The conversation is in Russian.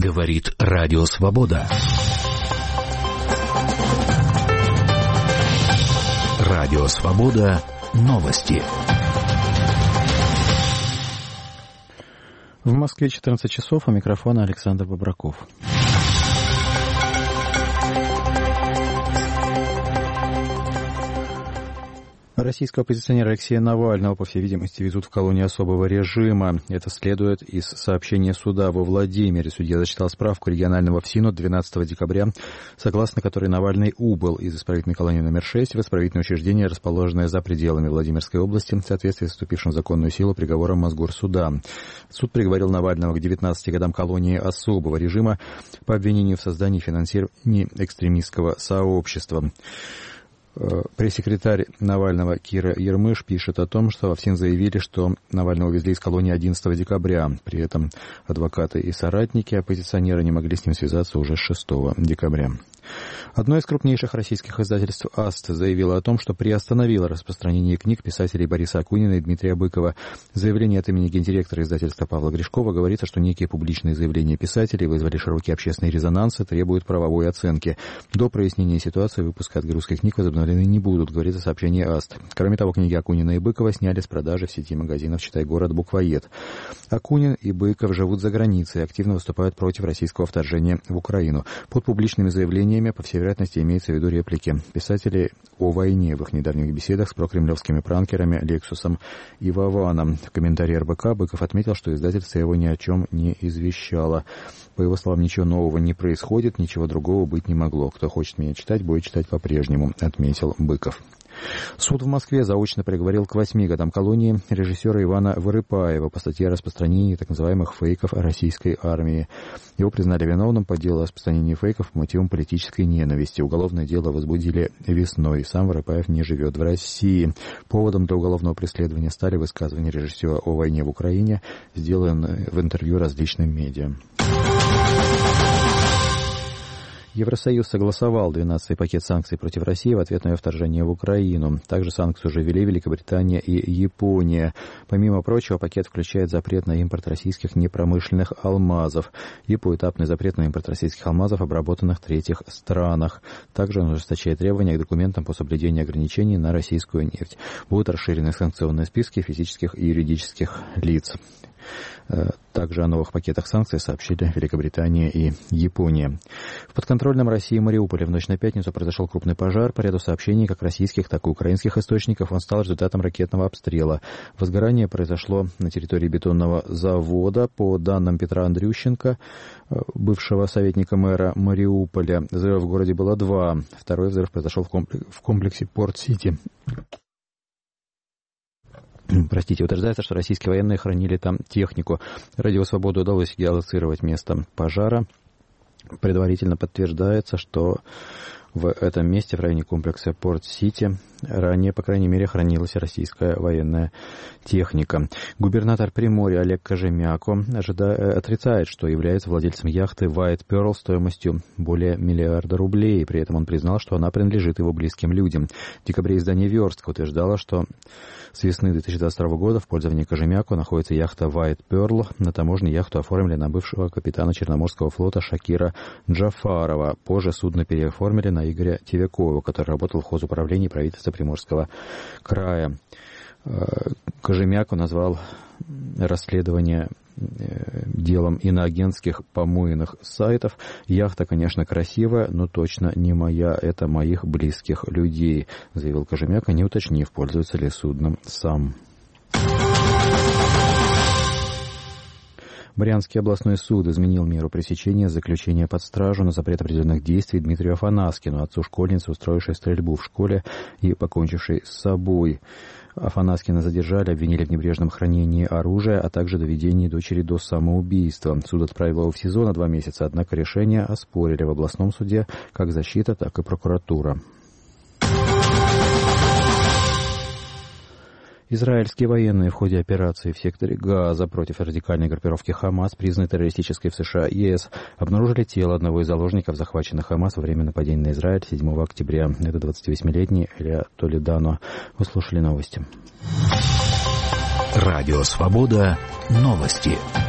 Говорит Радио Свобода. Радио Свобода. Новости. В Москве 14 часов, у микрофона Александр Бобраков. Российского оппозиционера Алексея Навального, по всей видимости, везут в колонию особого режима. Это следует из сообщения суда во Владимире. Судья зачитал справку регионального ФСИНу 12 декабря, согласно которой Навальный убыл из исправительной колонии номер 6 в исправительное учреждение, расположенное за пределами Владимирской области, в соответствии с вступившим в законную силу приговором Мосгорсуда. Суд приговорил Навального к 19 годам колонии особого режима по обвинению в создании и финансировании экстремистского сообщества. Пресс-секретарь Навального Кира Ермыш пишет о том, что во ФСИН заявили, что Навального увезли из колонии 11 декабря. При этом адвокаты и соратники оппозиционера не могли с ним связаться уже с 6 декабря. Одно из крупнейших российских издательств «Аст» заявило о том, что приостановило распространение книг писателей Бориса Акунина и Дмитрия Быкова. Заявление от имени гендиректора издательства Павла Гришкова говорится, что некие публичные заявления писателей вызвали широкий общественный резонанс и требуют правовой оценки. До прояснения ситуации выпуска отгрузки книг возобновлены не будут, говорится в сообщении «Аст». Кроме того, книги Акунина и Быкова сняли с продажи в сети магазинов «Читай город», «Буквоед». Акунин и Быков живут за границей и активно выступают против российского вторжения в Украину. Под публичными заявлениями, по всей вероятности, имеется в виду реплики писателей о войне в их недавних беседах с прокремлевскими пранкерами Лексусом и Вованом. В комментарии РБК Быков отметил, что издательство его ни о чем не извещало. По его словам, ничего нового не происходит, ничего другого быть не могло. Кто хочет меня читать, будет читать по-прежнему, отметил Быков. Суд в Москве заочно приговорил к 8 годам колонии режиссера Ивана Вырыпаева по статье о распространении так называемых фейков о российской армии. Его признали виновным по делу о распространении фейков по мотивам политической ненависти. Уголовное дело возбудили весной. Сам Вырыпаев не живет в России. Поводом для уголовного преследования стали высказывания режиссера о войне в Украине, сделанные в интервью различным медиа. Евросоюз согласовал 12-й пакет санкций против России в ответ на ее вторжение в Украину. Также санкции уже ввели Великобритания и Япония. Помимо прочего, пакет включает запрет на импорт российских непромышленных алмазов и поэтапный запрет на импорт российских алмазов, обработанных в третьих странах. Также он ужесточает требования к документам по соблюдению ограничений на российскую нефть. Будут расширены санкционные списки физических и юридических лиц. Также о новых пакетах санкций сообщили Великобритания и Япония. В подконтрольном России Мариуполе в ночь на пятницу произошел крупный пожар. По ряду сообщений как российских, так и украинских источников он стал результатом ракетного обстрела. Возгорание произошло на территории бетонного завода. По данным Петра Андрющенко, бывшего советника мэра Мариуполя, взрывов в городе было 2. Второй взрыв произошел в комплексе Порт-Сити. Утверждается, что российские военные хранили там технику. Радио «Свобода» удалось геолоцировать место пожара. Предварительно подтверждается, что в этом месте, в районе комплекса Порт-Сити, ранее, по крайней мере, хранилась российская военная техника. Губернатор Приморья Олег Кожемяко отрицает, что является владельцем яхты White Pearl стоимостью более $1 миллиард рублей. При этом он признал, что она принадлежит его близким людям. В декабре издание «Верстка» утверждало, что с весны 2022 года в пользовании Кожемяко находится яхта White Pearl. На таможне яхту оформили на бывшего капитана Черноморского флота Шакира Джафарова. Позже судно переоформили на Игоря Тевякова, который работал в хозуправлении правительства Приморского края. Кожемяко назвал расследование делом иноагентских помойных сайтов. Яхта, конечно, красивая, но точно не моя, это моих близких людей, заявил Кожемяко, не уточнив, пользуется ли судном сам. Брянский областной суд изменил меру пресечения заключения под стражу на запрет определенных действий Дмитрию Афанаскину, отцу школьницы, устроившей стрельбу в школе и покончившей с собой. Афанаскина задержали, обвинили в небрежном хранении оружия, а также доведении дочери до самоубийства. Суд отправил его в СИЗО на 2 месяца, однако решение оспорили в областном суде как защита, так и прокуратура. Израильские военные в ходе операции в секторе Газа против радикальной группировки ХАМАС, признанной террористической в США и ЕС, обнаружили тело одного из заложников, захваченных ХАМАС во время нападения на Израиль 7 октября. Это 28-летний Илья Толедано. Вы слушали новости. Радио «Свобода». Новости.